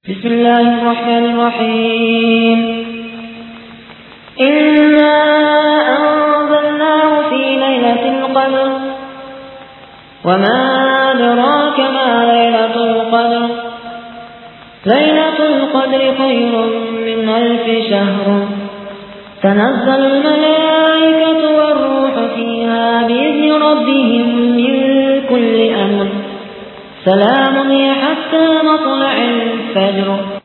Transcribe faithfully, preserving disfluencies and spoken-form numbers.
بسم الله الرحمن الرحيم إنا أنزلناه في ليلة القدر وما أدراك ما ليلة القدر ليلة القدر خير من ألف شهر تنزل الملائكة والروح فيها بإذن ربهم من كل أمر سلام هي حتى مطلع الفجر.